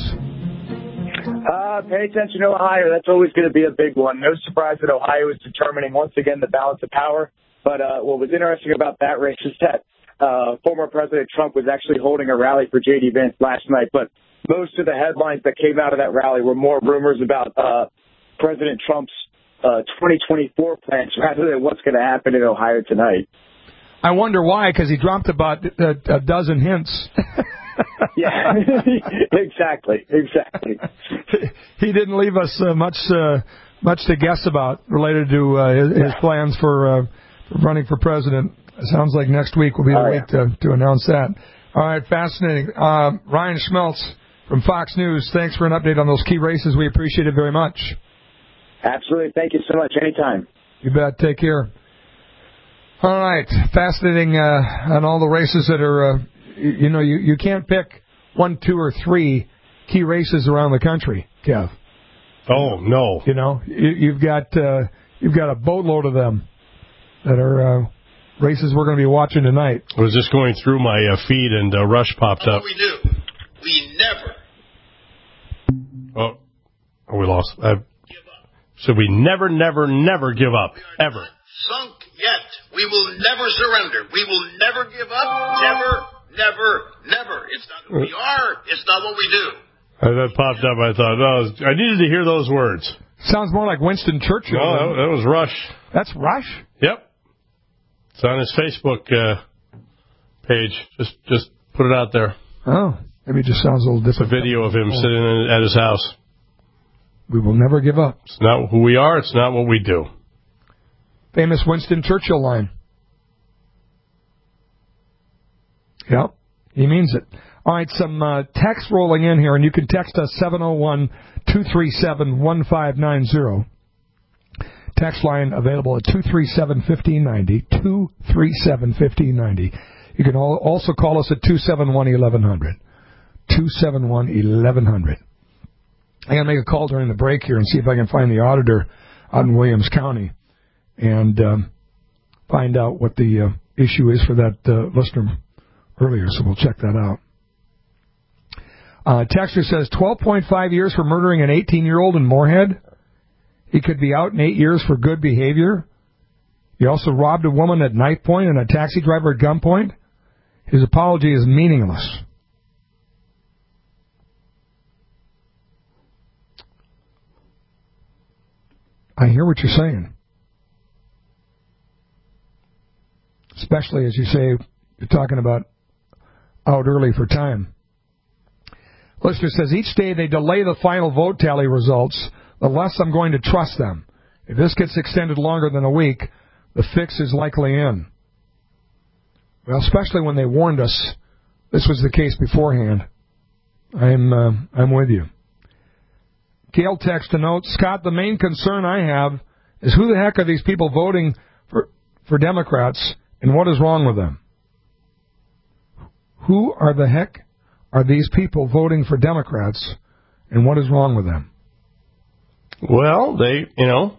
Uh, pay attention to Ohio. That's always going to be a big one. No surprise that Ohio is determining, once again, the balance of power. But uh, what was interesting about that race is that uh, former President Trump was actually holding a rally for J D Vance last night. But most of the headlines that came out of that rally were more rumors about uh, President Trump's uh, twenty twenty-four plans rather than what's going to happen in Ohio tonight. I wonder why, because he dropped about a, a dozen hints. Yeah, exactly, exactly. He didn't leave us uh, much uh, much to guess about related to uh, his, his plans for uh, running for president. It sounds like next week will be the oh, week yeah. to, to announce that. All right, fascinating. Uh, Ryan Schmeltz from Fox News, thanks for an update on those key races. We appreciate it very much. Absolutely. Thank you so much. Anytime. You bet. Take care. All right. Fascinating uh, on all the races that are, uh, you, you know, you, you can't pick one, two, or three key races around the country, Kev. Oh, no. You know, you, you've got uh, you've got a boatload of them that are uh, races we're going to be watching tonight. I was just going through my uh, feed and uh, Rush popped up. What we do, we never. Oh, oh we lost. Uh, so we never, never, never give up, ever. Sunk yet. We will never surrender. We will never give up. Never, never, never. It's not who we are. It's not what we do. As that popped up, I thought, oh, I needed to hear those words. Sounds more like Winston Churchill. No, that, that was Rush. That's Rush? Yep. It's on his Facebook uh, page. Just just put it out there. Oh, maybe it just sounds a little different. It's a video of him oh. sitting in, at his house. We will never give up. It's not who we are. It's not what we do. Famous Winston Churchill line. Yep, he means it. All right, some uh, text rolling in here, and you can text us seven oh one, two three seven, one five nine zero. Text line available at two three seven, one five nine zero, two three seven, one five nine zero. You can also call us at two seven one, eleven hundred, two seven one, eleven hundred. I'm going to make a call during the break here and see if I can find the auditor out in Williams County and um, find out what the uh, issue is for that uh, listener earlier, so we'll check that out. Uh, Texter says twelve point five years for murdering an eighteen-year-old in Moorhead. He could be out in eight years for good behavior. He also robbed a woman at knife point and a taxi driver at gunpoint. His apology is meaningless. I hear what you're saying. Especially as you say, you're talking about out early for time. Listener says, each day they delay the final vote tally results, the less I'm going to trust them. If this gets extended longer than a week, the fix is likely in. Well, especially when they warned us this was the case beforehand. I'm uh, I'm with you. Gail texts to note, Scott, the main concern I have is who the heck are these people voting for, for Democrats and what is wrong with them? Who are the heck are these people voting for Democrats and what is wrong with them? Well, they, you know,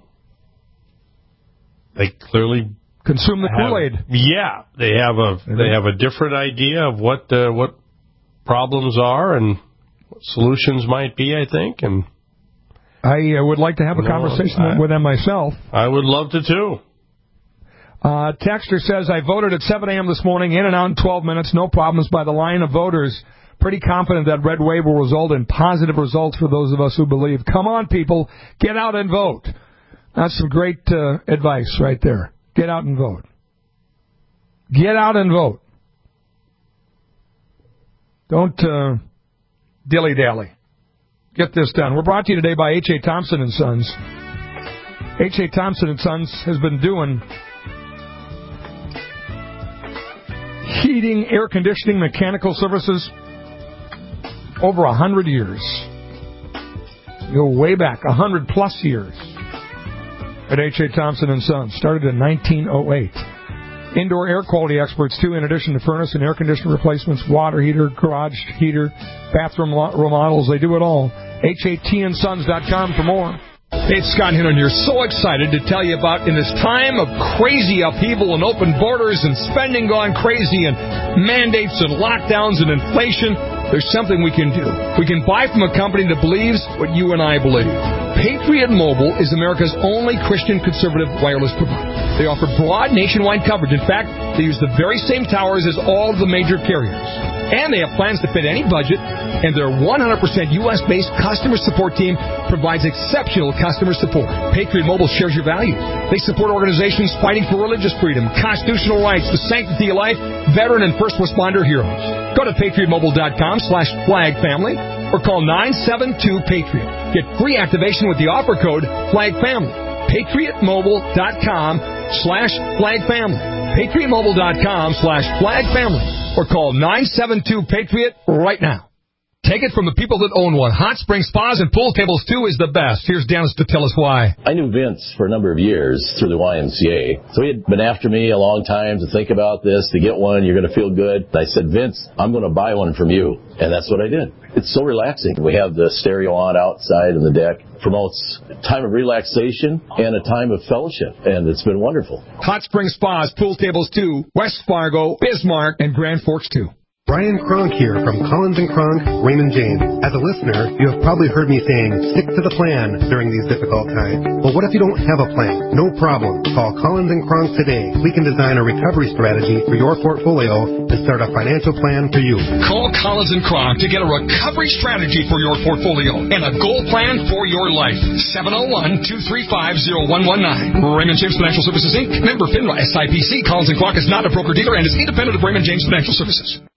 they clearly consume the Kool-Aid. Yeah, they have a they have a different idea of what uh, what problems are and what solutions might be, I think, and I uh, would like to have a no, conversation I, with them myself. I would love to, too. Uh, Texter says, I voted at seven a.m. this morning, in and out in twelve minutes, no problems by the line of voters. Pretty confident that red wave will result in positive results for those of us who believe. Come on, people, get out and vote. That's some great uh, advice right there. Get out and vote. Get out and vote. Don't uh, dilly-dally. Get this done. We're brought to you today by H A. Thompson and Sons. H A. Thompson and Sons has been doing heating, air conditioning, mechanical services over a hundred years. Go way back, a hundred plus years at H A. Thompson and Sons. Started in nineteen oh eight. Indoor air quality experts, too, in addition to furnace and air conditioner replacements, water heater, garage heater, bathroom remodels. They do it all. H A T and sons dot com for more. Hey, it's Scott Hinton here. So excited to tell you about, in this time of crazy upheaval and open borders and spending gone crazy and mandates and lockdowns and inflation, there's something we can do. We can buy from a company that believes what you and I believe. Patriot Mobile is America's only Christian conservative wireless provider. They offer broad nationwide coverage. In fact, they use the very same towers as all the major carriers. And they have plans to fit any budget, and their one hundred percent U S-based customer support team provides exceptional customer support. Patriot Mobile shares your values. They support organizations fighting for religious freedom, constitutional rights, the sanctity of life, veteran and first responder heroes. Go to patriot mobile dot com slash flag family or call nine seven two PATRIOT. Get free activation with the offer code FLAGFAMILY. patriot mobile dot com slash flag family. patriot mobile dot com slash flag family or call nine seven two PATRIOT right now. Take it from the people that own one. Hot Spring Spas and Pool Tables, too, is the best. Here's Dennis to tell us why. I knew Vince for a number of years through the Y M C A. So he had been after me a long time to think about this, to get one. You're going to feel good. I said, Vince, I'm going to buy one from you. And that's what I did. It's so relaxing. We have the stereo on outside on the deck. Promotes time of relaxation and a time of fellowship. And it's been wonderful. Hot Spring Spas, Pool Tables, too. West Fargo, Bismarck, and Grand Forks, too. Brian Kronk here from Collins and Kronk, Raymond James. As a listener, you have probably heard me saying, stick to the plan during these difficult times. But what if you don't have a plan? No problem. Call Collins and Kronk today. We can design a recovery strategy for your portfolio and start a financial plan for you. Call Collins and Kronk to get a recovery strategy for your portfolio and a goal plan for your life. seven oh one, two three five, oh one one nine. Raymond James Financial Services, Incorporated. Member FINRA, S I P C. Collins and Kronk is not a broker-dealer and is independent of Raymond James Financial Services.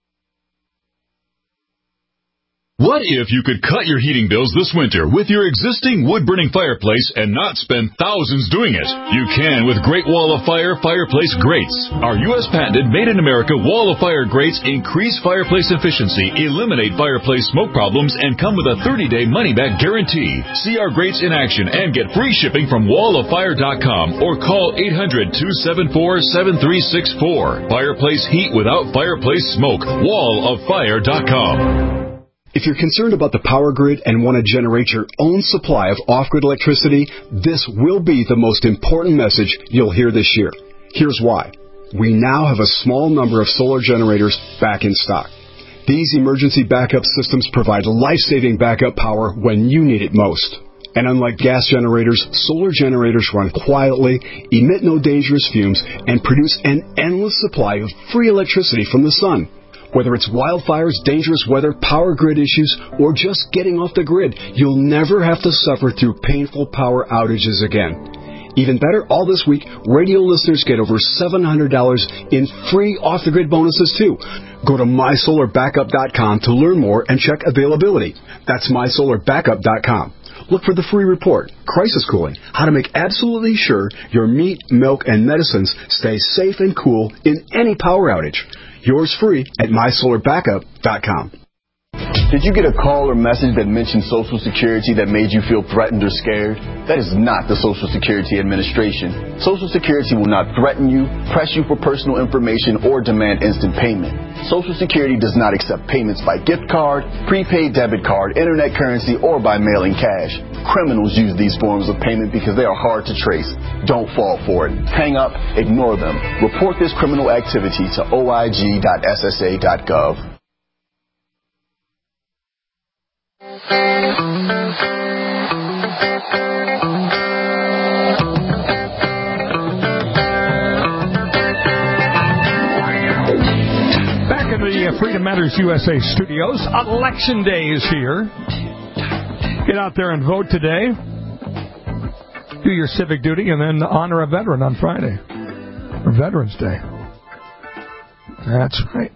What if you could cut your heating bills this winter with your existing wood-burning fireplace and not spend thousands doing it? You can with Great Wall of Fire Fireplace Grates. Our U S patented made-in-America Wall of Fire grates increase fireplace efficiency, eliminate fireplace smoke problems, and come with a thirty-day money-back guarantee. See our grates in action and get free shipping from wall of fire dot com or call eight hundred, two seven four, seven three six four. Fireplace heat without fireplace smoke. wall of fire dot com. If you're concerned about the power grid and want to generate your own supply of off-grid electricity, this will be the most important message you'll hear this year. Here's why. We now have a small number of solar generators back in stock. These emergency backup systems provide life-saving backup power when you need it most. And unlike gas generators, solar generators run quietly, emit no dangerous fumes, and produce an endless supply of free electricity from the sun. Whether it's wildfires, dangerous weather, power grid issues, or just getting off the grid, you'll never have to suffer through painful power outages again. Even better, all this week, radio listeners get over seven hundred dollars in free off-the-grid bonuses, too. Go to my solar backup dot com to learn more and check availability. That's my solar backup dot com. Look for the free report, Crisis Cooling, how to make absolutely sure your meat, milk, and medicines stay safe and cool in any power outage. Yours free at my solar backup dot com. Did you get a call or message that mentioned Social Security that made you feel threatened or scared? That is not the Social Security Administration. Social Security will not threaten you, press you for personal information, or demand instant payment. Social Security does not accept payments by gift card, prepaid debit card, internet currency, or by mailing cash. Criminals use these forms of payment because they are hard to trace. Don't fall for it. Hang up, ignore them. Report this criminal activity to O I G dot S S A dot gov. Back in the Freedom Matters U S A studios, Election Day is here. Get out there and vote today. Do your civic duty and then honor a veteran on Friday. For Veterans Day. That's right.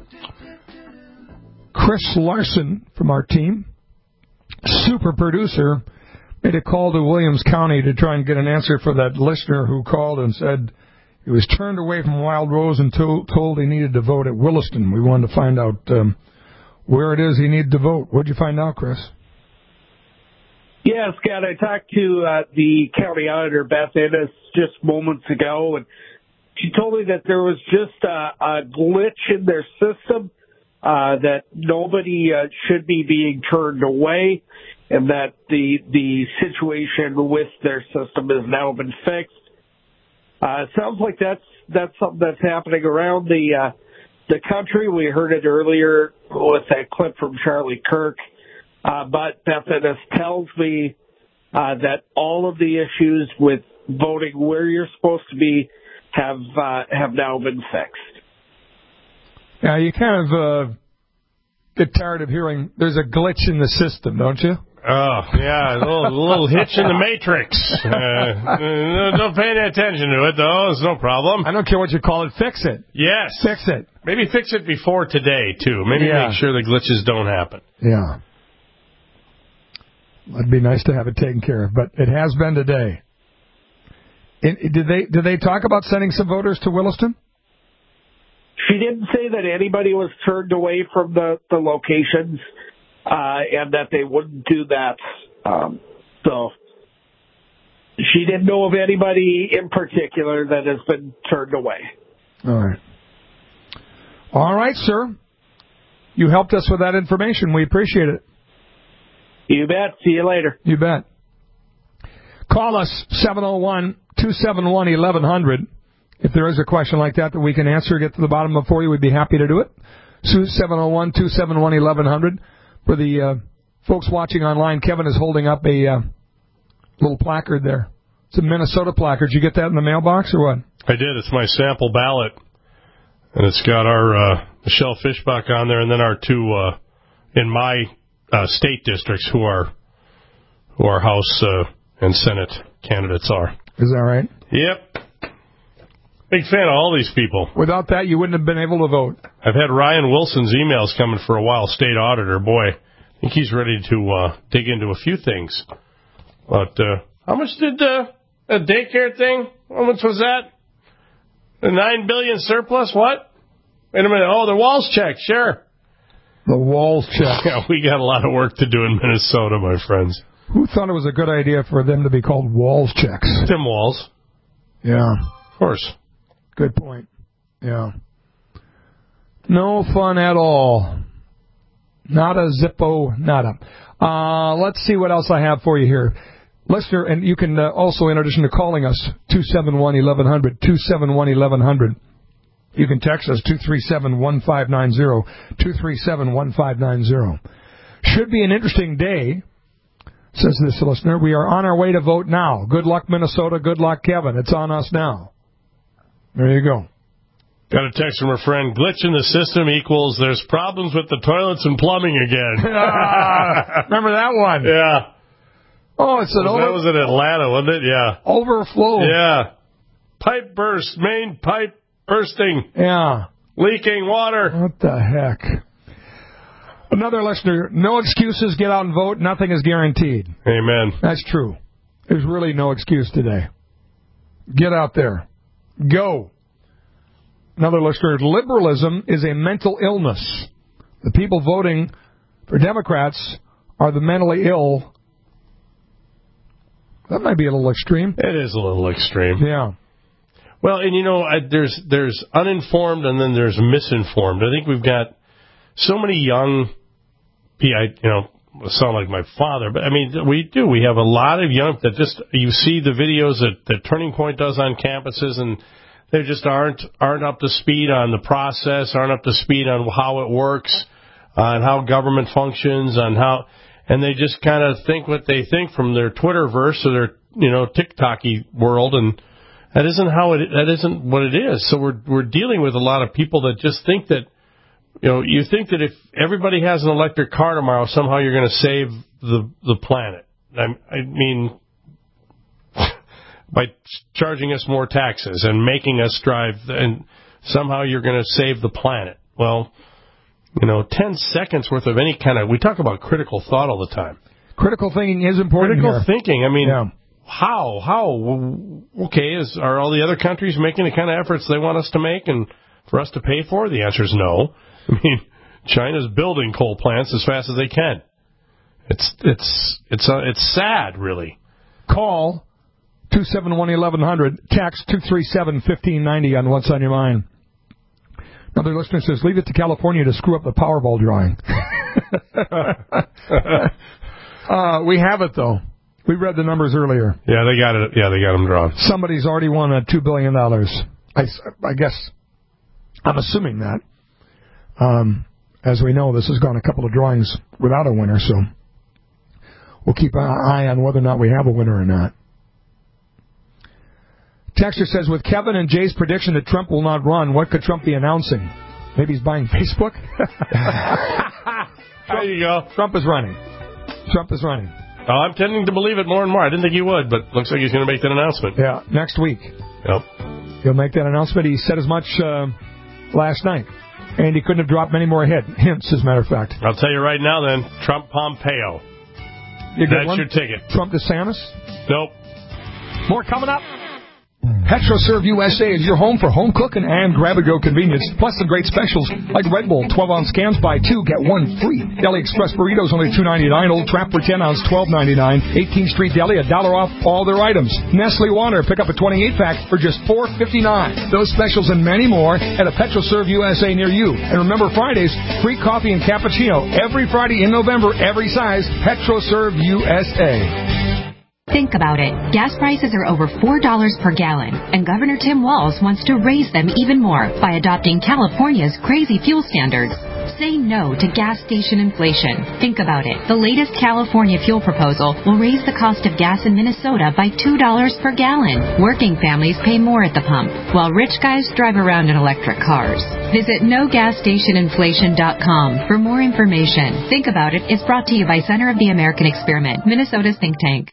Chris Larson from our team, super producer, made a call to Williams County to try and get an answer for that listener who called and said he was turned away from Wild Rose and told, told he needed to vote at Williston. We wanted to find out um, where it is he needed to vote. What did you find out, Chris? Yeah, Scott, I talked to uh, the county auditor, Beth Ennis, just moments ago, and she told me that there was just a, a glitch in their system, uh, that nobody uh, should be being turned away, and that the the situation with their system has now been fixed. Uh, sounds like that's that's something that's happening around the uh, the country. We heard it earlier with that clip from Charlie Kirk. Uh, but Beth Ennis tells me uh, that all of the issues with voting where you're supposed to be have uh, have now been fixed. Yeah, you kind of uh, get tired of hearing there's a glitch in the system, don't you? Oh, yeah, a little, a little hitch in the matrix. Uh, uh, don't pay any attention to it, though. It's no problem. I don't care what you call it. Fix it. Yes. Fix it. Maybe fix it before today, too. Maybe Yeah. make sure the glitches don't happen. Yeah. It'd be nice to have it taken care of, but it has been today. It, did they did they talk about sending some voters to Williston? She didn't say that anybody was turned away from the, the locations. Uh, and that they wouldn't do that. Um, so she didn't know of anybody in particular that has been turned away. All right. All right, sir. You helped us with that information. We appreciate it. You bet. See you later. You bet. Call us, seven oh one, two seven one, eleven hundred. If there is a question like that that we can answer, get to the bottom of for you, we'd be happy to do it. seven oh one, two seven one, eleven hundred. For the uh, folks watching online, Kevin is holding up a uh, little placard there. It's a Minnesota placard. Did you get that in the mailbox or what? I did. It's my sample ballot. And it's got our uh, Michelle Fischbach on there and then our two uh, in my uh, state districts who our, who our House uh, and Senate candidates are. Is that right? Yep. Big fan of all these people. Without that, you wouldn't have been able to vote. I've had Ryan Wilson's emails coming for a while, state auditor. Boy, I think he's ready to uh, dig into a few things. But uh, how much did uh, a daycare thing, how much was that? The nine billion dollars surplus, what? Wait a minute. Oh, the Walls check, sure. The Walls check. Yeah, we got a lot of work to do in Minnesota, my friends. Who thought it was a good idea for them to be called Walls checks? Tim Walls. Yeah. Of course. Good point. Yeah. No fun at all. Nada, zippo, nada. Uh, let's see what else I have for you here. Listener, and you can uh, also, in addition to calling us, two seven one, eleven hundred, two seven one, eleven hundred. You can text us, two three seven, one five nine zero, two three seven, one five nine zero. Should be an interesting day, says this listener. We are on our way to vote now. Good luck, Minnesota. Good luck, Kevin. It's on us now. There you go. Got a text from a friend. Glitch in the system equals there's problems with the toilets and plumbing again. ah, remember that one? Yeah. Oh, it's an was, over... That was in Atlanta, wasn't it? Yeah. Overflow. Yeah. Pipe burst. Main pipe bursting. Yeah. Leaking water. What the heck? Another listener. No excuses. Get out and vote. Nothing is guaranteed. Amen. That's true. There's really no excuse today. Get out there. Go. Another listener, liberalism is a mental illness. The people voting for Democrats are the mentally ill. That might be a little extreme. It is a little extreme. Yeah. Well, and you know, I, there's there's uninformed and then there's misinformed. I think we've got so many young people, you know, sound like my father, but I mean, we do. We have a lot of young that just, you see the videos that, that Turning Point does on campuses, and they just aren't aren't up to speed on the process, aren't up to speed on how it works, on how government functions, on how, and they just kind of think what they think from their Twitterverse or their, you know, TikTok-y world, and that isn't how it, that isn't what it is. So we're we're dealing with a lot of people that just think that, you know, you think that if everybody has an electric car tomorrow, somehow you're going to save the the planet. I, I mean, by charging us more taxes and making us drive, and somehow you're going to save the planet. Well, you know, ten seconds worth of any kind of, we talk about critical thought all the time. Critical thinking is important. Critical here. thinking. I mean, yeah. how? How? Okay, is are all the other countries making the kind of efforts they want us to make and for us to pay for? The answer is no. I mean, China's building coal plants as fast as they can. It's it's it's uh, it's sad, really. Call two seven one, eleven hundred. Text two three seven, one five nine zero on what's on your mind. Another listener says, leave it to California to screw up the Powerball drawing. uh, we have it, though. We read the numbers earlier. Yeah, they got it. Yeah, they got them drawn. Somebody's already won a two billion dollars. I, I guess, I'm assuming that. Um, as we know, this has gone a couple of drawings without a winner, so we'll keep an eye on whether or not we have a winner or not. Texter says, with Kevin and Jay's prediction that Trump will not run, what could Trump be announcing? Maybe he's buying Facebook? There you go. Trump is running. Trump is running. Oh, I'm tending to believe it more and more. I didn't think he would, but looks like he's going to make that announcement. Yeah, next week. Yep. He'll make that announcement. He said as much uh, last night. And he couldn't have dropped many more hit, hints, as a matter of fact. I'll tell you right now, then, Trump Pompeo. You That's one? your ticket. Trump DeSantis? Nope. More coming up. PetroServe U S A is your home for home cooking and grab-and-go convenience, plus some great specials like Red Bull twelve-ounce cans, buy two, get one free. Deli Express burritos only two ninety-nine. Old Trapper ten-ounce, twelve ninety-nine. eighteenth Street Deli, a dollar off all their items. Nestle Water, pick up a twenty-eight pack for just four fifty-nine. Those specials and many more at a PetroServe U S A near you. And remember, Fridays, free coffee and cappuccino every Friday in November, every size. PetroServe U S A. Think about it. Gas prices are over four dollars per gallon, and Governor Tim Walz wants to raise them even more by adopting California's crazy fuel standards. Say no to gas station inflation. Think about it. The latest California fuel proposal will raise the cost of gas in Minnesota by two dollars per gallon. Working families pay more at the pump, while rich guys drive around in electric cars. Visit no gas station inflation dot com for more information. Think About It is brought to you by Center of the American Experiment, Minnesota's think tank.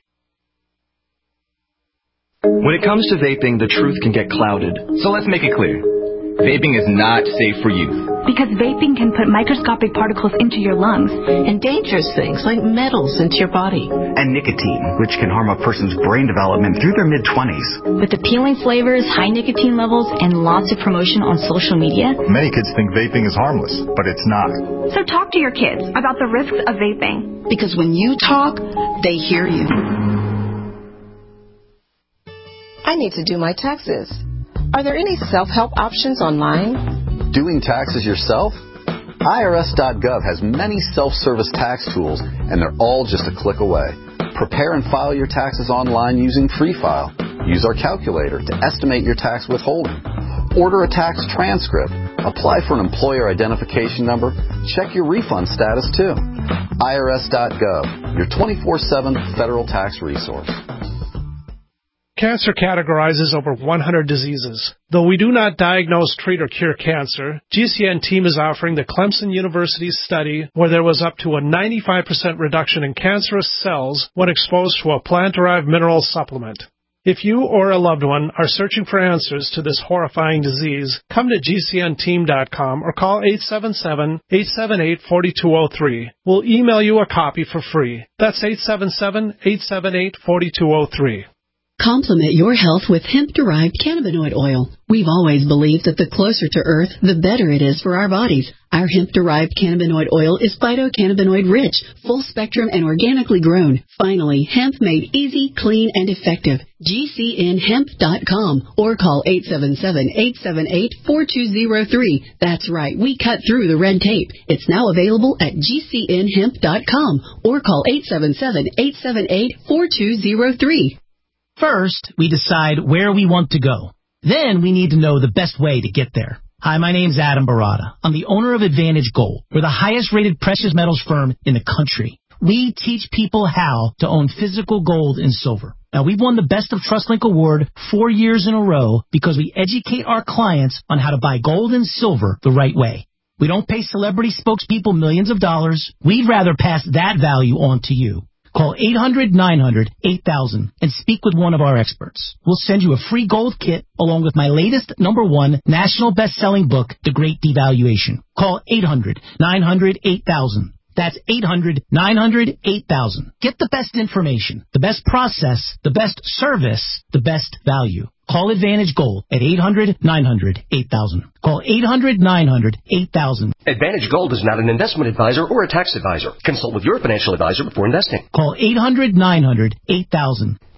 When it comes to vaping, the truth can get clouded. So let's make it clear. Vaping is not safe for youth. Because vaping can put microscopic particles into your lungs. And dangerous things like metals into your body. And nicotine, which can harm a person's brain development through their mid-twenties. With appealing flavors, high nicotine levels, and lots of promotion on social media. Many kids think vaping is harmless, but it's not. So talk to your kids about the risks of vaping. Because when you talk, they hear you. I need to do my taxes. Are there any self-help options online? Doing taxes yourself? I R S dot gov has many self-service tax tools, and they're all just a click away. Prepare and file your taxes online using Free File. Use our calculator to estimate your tax withholding. Order a tax transcript. Apply for an employer identification number. Check your refund status, too. I R S dot gov, your twenty-four seven federal tax resource. Cancer categorizes over one hundred diseases. Though we do not diagnose, treat, or cure cancer, G C N team is offering the Clemson University study where there was up to a ninety-five percent reduction in cancerous cells when exposed to a plant-derived mineral supplement. If you or a loved one are searching for answers to this horrifying disease, come to G C N team dot com or call eight seven seven, eight seven eight, four two zero three. We'll email you a copy for free. That's eight seven seven, eight seven eight, four two zero three. Complement your health with hemp-derived cannabinoid oil. We've always believed that the closer to Earth, the better it is for our bodies. Our hemp-derived cannabinoid oil is phytocannabinoid rich, full-spectrum, and organically grown. Finally, hemp made easy, clean, and effective. G C N hemp dot com or call eight seven seven, eight seven eight, four two zero three. That's right, we cut through the red tape. It's now available at G C N hemp dot com or call eight seven seven, eight seven eight, four two zero three. First, we decide where we want to go. Then we need to know the best way to get there. Hi, my name's Adam Barada. I'm the owner of Advantage Gold. We're the highest rated precious metals firm in the country. We teach people how to own physical gold and silver. Now, we've won the Best of TrustLink Award four years in a row because we educate our clients on how to buy gold and silver the right way. We don't pay celebrity spokespeople millions of dollars. We'd rather pass that value on to you. Call eight hundred, nine hundred, eight thousand and speak with one of our experts. We'll send you a free gold kit along with my latest number one national best-selling book, The Great Devaluation. Call eight hundred, nine hundred, eight thousand. That's eight hundred, nine hundred, eight thousand. Get the best information, the best process, the best service, the best value. Call Advantage Gold at eight hundred, nine hundred, eight thousand. Call eight hundred, nine hundred, eight thousand. Advantage Gold is not an investment advisor or a tax advisor. Consult with your financial advisor before investing. Call eight hundred, nine hundred, eight thousand.